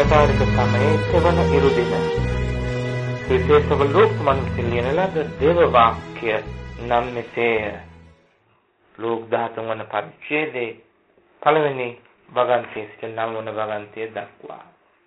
චතුරාර්ය සමයේ සෙවන ඉරුදින විශේෂව ලෝකමන් සිලියන ලද දේව වාක්‍ය නම් මෙසේය. ලෝක 13 වන පරිච්ඡේදයේ පළවෙනි වගන්තියේ සිට 9 වන වගන්තිය දක්වා.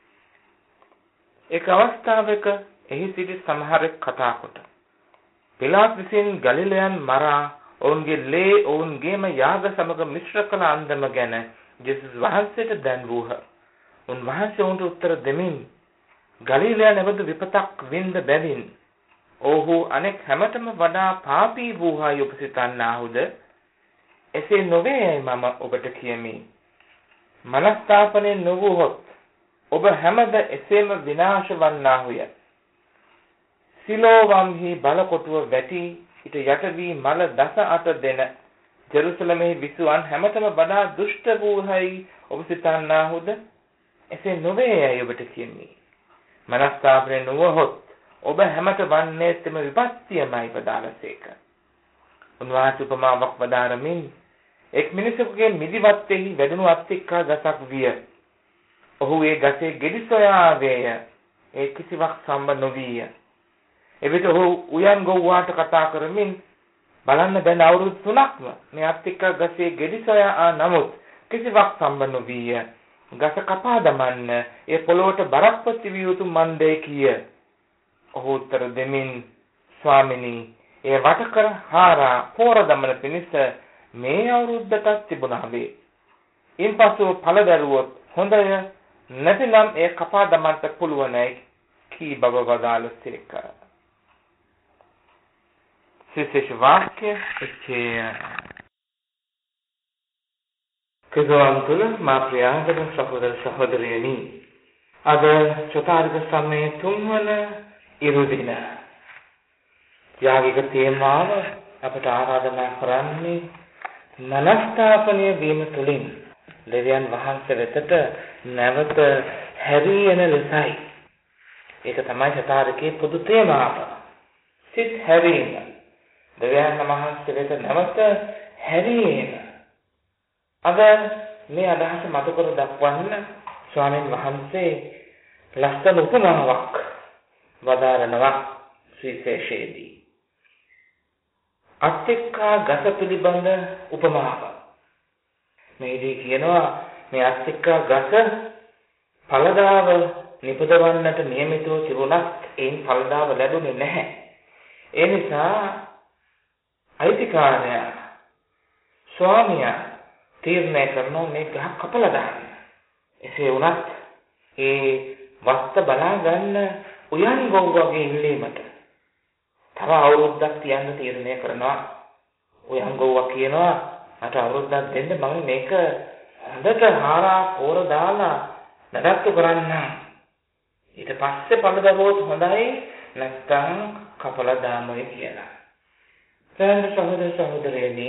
එක් අවස්ථාවක එහි සිටි සමහරෙක් කතා කොට පිලාත් විසින් ගලිලයන් මරා ඔවුන්ගේ ලේ ඔවුන්ගේම යාග සමග මිශ්‍ර කළ අන්දම ගැන ජේසුස් වහන්සේට දැන්වූහ. උන්වහන්සේ උන්ට උත්තර දෙමින් ගලිලයන් එබඳු විපතක් වින්ද බැවින් ඔහු අනෙක් හැමතෙම වඩා පාපී වූහයි ඔබ සිතන්නාහුද? එසේ නොවේයි මම ඔබට කියමි. මනස්ථාපනය නොවුවහොත් ඔබ හැමද එසේම විනාශ වන්නාහුය. සිලෝවම්හි බලකොටුව වැටි ඊට යට වී මල 18 දෙන ජෙරුසලමෙහි විසුවන් හැමතෙම වඩා දුෂ්ට වූහයි ඔබ සිතන්නාහුද? එසේ නොවේයි ඔබට කියමි. මනස්ථාපනය නොවුවහොත් ඔබ හැමත වන්නේ තම විපත්තියමයි වදාළසේක. උන්වහන්සේ උපමාවක් වදාරමින් එක් මිනිසෙකුගේ මිදිවත්තෙහි වැඩුණු අත්තික්කා ගසක් විය. ඔහු ඒ ගසේ ගෙඩි සොයා ආවේය. ඒ කිසිවක් සම්බ නොවිය. එවිට ඔහු උයන් ගොව්වාට කතා කරමින් බලන්න දැන් අවුරුදු 3ක්ම මේ අත්තික්කා ගසේ ගෙඩි සොයා ආ නමුත් කිසිවක් සම්බ නොවිය. ගස කපා දමන්න ඒ පොළොවට බරක් ප්‍රතිවිය යුතු මන්දේ කිය. ඔහු උත්තර දෙමින් ස්වාමිනී ඒ වටකර හාරා පෝර දමන පිණිස මේ අවුරුද්දටත් තිබුණා වේ. ඉන්පසු ඵල දරුවොත් හොඳය නැතිනම් ඒ කපා දමන්න පුළුවනයි කී බව වදාළසේක. විශේෂ වාක්‍ය එච්චේ කගවන්තුල මා ප්‍රියාදර සහෝදර සහෝදරියනි අද චතුරාර්ය සමයේ 3 වන ඉරුදින යාගික තේමාව අපට ආරාධනා කරන්නේ මනස්ථාපනය වීම තුළින් දෙවියන් වහන්සේ වෙතට නැවත හැරී එන ලෙසයි. ඒක තමයි චතුරාර්යකේ පොදු තේමාව. සිත් හැරීම. දෙවියන් වහන්සේ වෙත නැවත හැරීම. අද මේ අදහස මත කර දක්වන්න ස්වාමීන් වහන්සේ ලස්සන උපමාවක් වදාරනවා සුවිශේෂයේදී. අත්තික්කා ගස පිළිබඳ උපමාව. මේදී කියනවා මේ අත්තික්කා ගස ඵලදාව නිපදවන්නට නියමිතව තිබුණත් ඒන් ඵලදාව ලැබුණේ නැහැ. ඒ නිසා අයිතිකාරයා ස්වාමියා තීරණය කරනවා මේ ගහ කපලා දාන්න. එසේ වුණත් ඒ වස්ත බලා ගන්න උයන් ගොව්වගේ ඉල්ලීමට තව අවුරුද්දක් තියන්න තීරණය කරනවා. උයන් ගොව්වා කියනවා මට අවුරුද්දක් දෙන්න මම මේක හොඳට හාරා පෝර දාලා නඩත්තු කරන්න. ඊට පස්සේ පළදවොත් හොඳයි නැත්නම් කපලා දාමයි කියලා. සෑම සහෝදර සහෝදරයනි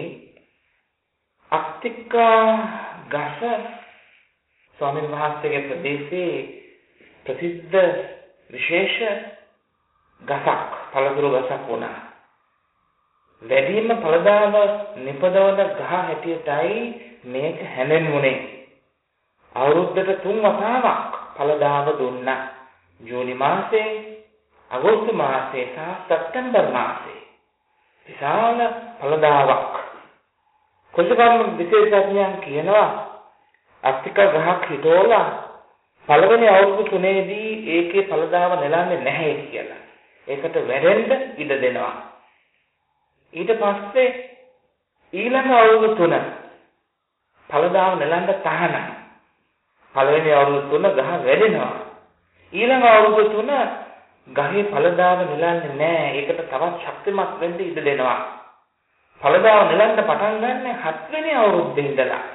අත්තික්කා ගස ස්වාමීන් වහන්සේගේ ප්‍රදේශයේ ප්‍රසිද්ධ විශේෂ ගසක් පළතුරු ගසක් වුණා. වැඩිම ඵලදාව නිපදවන ගහ හැටියටයි මේක හැඳින්වුනේ. අවුරුද්දට 3 වතාවක් ඵලදාව දුන්නා. ජූනි මාසේ, අගෝස්තු මාසේ සහ සැප්තැම්බර් මාසේ. විශාල ඵලදාවක්. කොළඹ විශේෂඥයන් කියනවා අත්තික්කා ගහක් හිටෝලා පළවෙනි අවුරුදු 3ේදී ඒකේ ඵලදාව නෙලන්නේ නැහැ කියලා. ඒකට වැරෙන්න ඉඩ දෙනවා. ඊට පස්සේ ඊළඟ අවුරුදු 3 ඵලදාව නෙලන්න තහනම්. පළවෙනි අවුරුදු 3 ගහ වැඩෙනවා. ඊළඟ අවුරුදු 3 ගහේ ඵලදාව නෙලන්නේ නැහැ. ඒකට තවත් ශක්තිමත් වෙන්න ඉඩ දෙනවා. ඵලදාව නෙලන්න පටන් ගන්න 7 වෙනි අවුරුද්දේ ඉඳලා.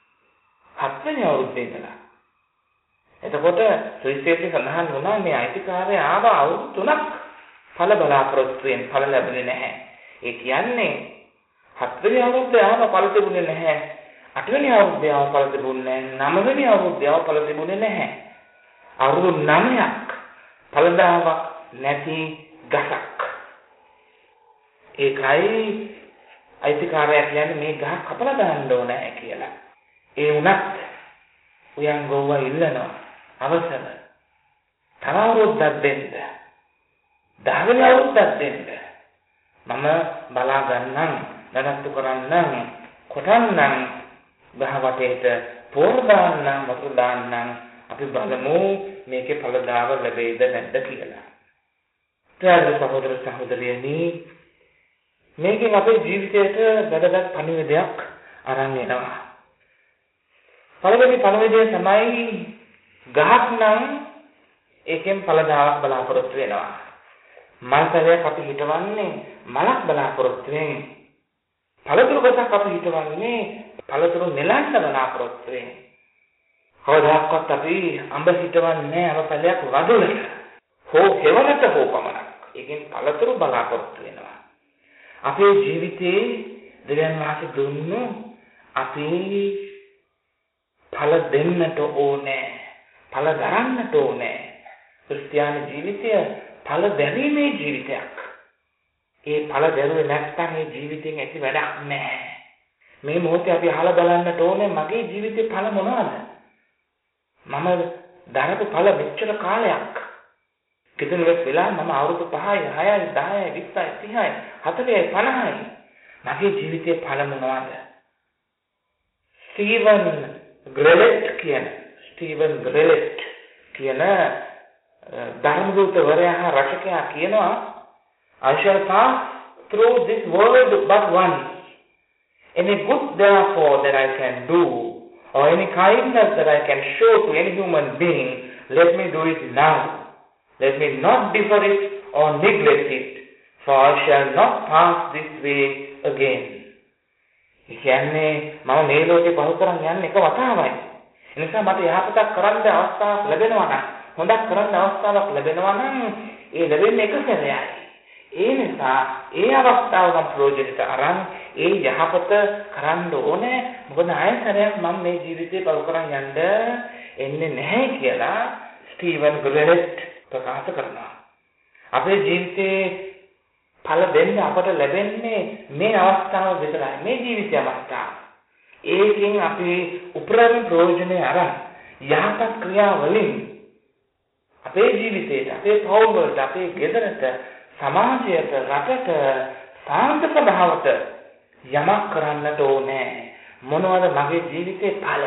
7 වෙනි අවුරුද්දේ ඉඳලා. එතකොට සුවිශේෂී සඳහන් වුණා මේ අයිතිකාරය ආව අවුරුදු 3ක් ඵල බලාපොරොත්තුෙන් ඵල ලැබුණේ නැහැ. ඒ කියන්නේ 7 වෙනි අවුරුද්දේ ආව ඵල තිබුණේ නැහැ. 8 වෙනි අවුරුද්දේ ආව ඵල තිබුණේ නැහැ. 9 වෙනි අවුරුද්දේ ආව ඵල තිබුණේ නැහැ. අවුරුදු 9ක් ඵලදාවක් නැති ගසක්. ඒකයි අයිතිකාරයා කියන්නේ මේ ගහ කපලා දාන්න ඕනේ කියලා. ඒ වුණත් උයන් ගොව්වා ඉල්ලනවා අවසර තව අවුරුද්දක් දෙන්න. 10 වෙනි අවුරුද්දක් දෙන්න. මම බලා ගන්නම්, නඩත්තු කරන්නම්, කොටන්නම්, බහවටේට පෝර දාන්නම්, වතුර දාන්නම්. අපි බලමු මේකේ ඵලදාව ලැබෙයිද නැද්ද කියලා. ප්‍රිය සහෝදර සහෝදරියනි, මේකෙන් අපේ ජීවිතයට වැදගත් පණිවිඩයක් අරන් එනවා. පළවෙනි පණිවිඩය තමයි ගහක් නම් ඒකෙන් ඵලදාවක් බලාපොරොත්තු වෙනවා. මල්සලයක් අපි හිතවන්නේ මලක් බලාපොරොත්තු වෙන්නේ. පළතුරු ගසක් අපි හිතවන්නේ පළතුරු නෙලන්න බලාපොරොත්තු වෙන්නේ. කවදාවත් අපි අඹ හිතවන්නේ අඹ පැලයක් වදුලට. හෝ හෙවණට හෝ පමණක්. ඒකෙන් පළතුරු බලාපොරොත්තු වෙනවා. අපේ ජීවිතේ දෙවියන් වහන්සේ දුන්නු අපි ඵල දෙන්නට ඕනේ. ඵල ගන්නට ඕනේ. ක්‍රිස්තියානි ජීවිතය ඵල දැරීමේ ජීවිතයක්. ඒ ඵල දැරුවේ නැත්නම් ඒ ජීවිතෙන් ඇති වැඩක් නැහැ. මේ මොහොතේ අපි අහලා බලන්නට ඕනේ මගේ ජීවිතේ ඵල මොනවද? මම දරපු ඵල මෙච්චර කාලයක්. කිතුන වෙලා මම අවුරුදු 5යි 6යි 10යි 20යි 30යි 40යි 50යි මගේ ජීවිතේ ඵල මොනවද? ස්ටීවන් ග්‍රෙලෙට් කියන ධර්මදූතවරයා රචකයා කියනවා I shall pass through this world but once. Any good therefore that I can do or any kindness that I can show to any human being, let me do it now. Let me not defer it or neglect it, for I shall not pass this way again. කියන්නේ මම මේ ලෝකේ පහු කරන් යන්නේ එක වතාවයි. ඒ නිසා මට යහපතක් කරන්න අවස්ථාවක් ලැබෙනවා නම්, හොඳක් කරන්න අවස්ථාවක් ලැබෙනවා නම් ඒ ලැබෙන්නේ එක සැරේයි. ඒ නිසා ඒ අවස්ථාව මම ප්‍රයෝජනට අරන් ඒ යහපත කරන්න ඕනේ. මොකද ආයෙ සැරයක් මම මේ ජීවිතේ පහු කරන් යන්න එන්නේ නැහැ කියලා ස්ටීවන් ග්‍රෙලෙට් ප්‍රකාශ කරනවා. අපේ ජීවිතේ ඵල දෙන්න අපට ලැබෙන්නේ මේ අවස්ථාව විතරයි. මේ ජීවිතය අවස්ථාව. ඒකෙන් අපි උපරිම ප්‍රයෝජනය අරන් යහපත් ක්‍රියා වලින් අපේ ජීවිතේට, අපේ පවුල් වලට, අපේ ගෙදරට, සමාජයට, රටට, සාන්ත සභාවට යමක් කරන්නට ඕනේ. මොනවද මගේ ජීවිතේ ඵල?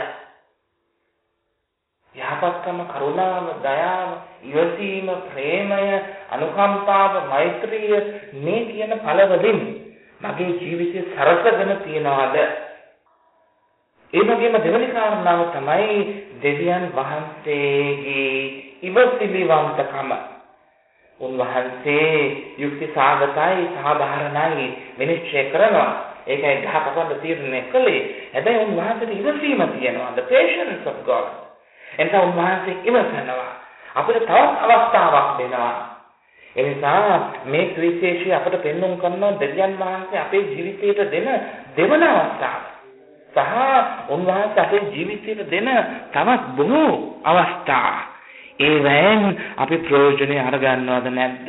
යහපත්කම, කරුණාව, දයාව, ඉවසීම, ප්‍රේමය, අනුකම්පාව, මෛත්‍රිය මේ කියන ඵල වලින් මගේ ජීවිතේ සරසගෙන තියනවාද? ඒ වගේම දෙවෙනි කාරණාව තමයි දෙවියන් වහන්සේගේ ඉවසිලිවන්තකම. උන්වහන්සේ යුක්ති සාගතයි, සාධාරණයි විනිශ්චය කරනවා. ඒකයි ගහ කපන්න තීරණය කළේ. හැබැයි උන්වහන්සේට ඉවසීම තියෙනවා. The patience of God. එතන උන්වහන්සේ ඉවසනවා. අපිට තවත් අවස්ථාවක් දෙනවා. ඒ නිසා මේ විශේෂය අපට පෙන්වන්න කරන දෙවියන් වහන්සේ අපේ ජීවිතයට දෙන දෙවන අවස්ථාව. සහ උන්වහන්සේ අපේ ජීවිතයට දෙන තවත් බොහෝ අවස්ථා. ඒවෙන් අපි ප්‍රයෝජනෙ අරගන්නවද නැද්ද?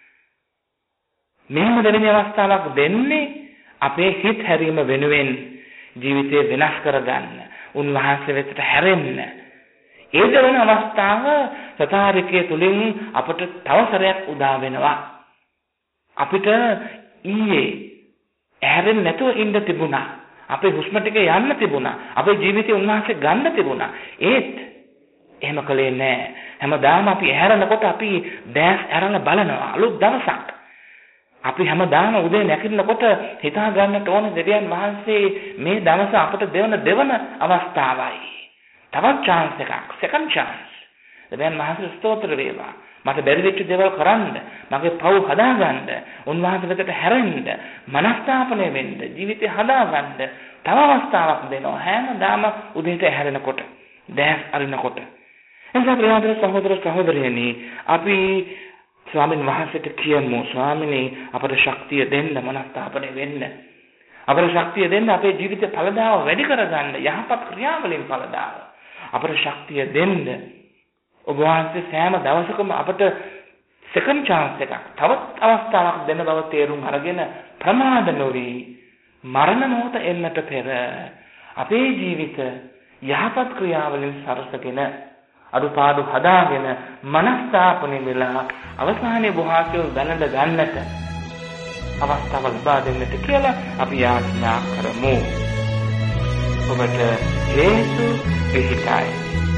මෙහෙම දෙවෙනි අවස්ථාවක් දෙන්නේ අපේ හිත හැරීම වෙනුවෙන් ජීවිතේ වෙනස් කරගන්න, උන්වහන්සේ වෙතට හැරෙන්න. ඒ දෙවන අවස්ථාව සතාරිකයේ තුලින් අපට තව සැරයක් උදා වෙනවා. අපිට ඊයේ හැරෙන්න නැතුව ඉන්න තිබුණා. අපේ හුස්ම ටික යන්න තිබුණා. අපේ ජීවිතේ උන්වහන්සේ ගන්න තිබුණා. ඒත් එහෙම කලේ නැහැ. හැමදාම අපි ඇහැරනකොට අපි දැස් අරන් බලනවා. අලුත් දවසක්. අපි හැමදාම උදේ නැගිටිනකොට හිතා ගන්නට ඕනේ දෙවියන් වහන්සේ මේ දවස අපට දෙවන අවස්ථාවයි. තවත් chance එකක්, second chance. දෙවියන් වහන්සේ ස්තෝත්‍ර වේවා. මට බැරි වෙච්ච දේවල් කරන්න, මගේ පව් හදාගන්න, උන්වහන්සේ වෙතට හැරෙන්න, මනස්ථාපනය වෙන්න, ජීවිතය හදාගන්න තව අවස්ථාවක් දෙනවා. හැමදාම උදේට හැරෙනකොට, දැස් අරිනකොට. එනිසා ප්‍රියතර සහෝදර සහෝදරියනි, අපි ස්වාමීන් වහන්සේට කියමු, ස්වාමීනි අපට ශක්තිය දෙන්න, මනස්ථාපනය වෙන්න. අපට ශක්තිය දෙන්න අපේ ජීවිතේ ඵලදාව වැඩි කරගන්න, යහපත් ක්‍රියාවලින් ඵලදාව. අපට ශක්තිය දෙන්න. ඔබ වහන්සේ සෑම දවසකම අපට second chance එකක්, තවත් අවස්ථාවක් දෙන බව තේරුම් අරගෙන ප්‍රමාද නොවි මරණ මොහොත එන්නට පෙර අපේ ජීවිත යහපත් ක්‍රියාවලින් සරසගෙන අඩුපාඩු හදාගෙන මනස්ථාපනය වෙලා අවසානයේ වහන්සේ දැනට ගන්නට අවස්ථාව ලබා දෙන්නට කියලා අපි යාඥා කරමු. ඔබට හේතු පිහිටයි.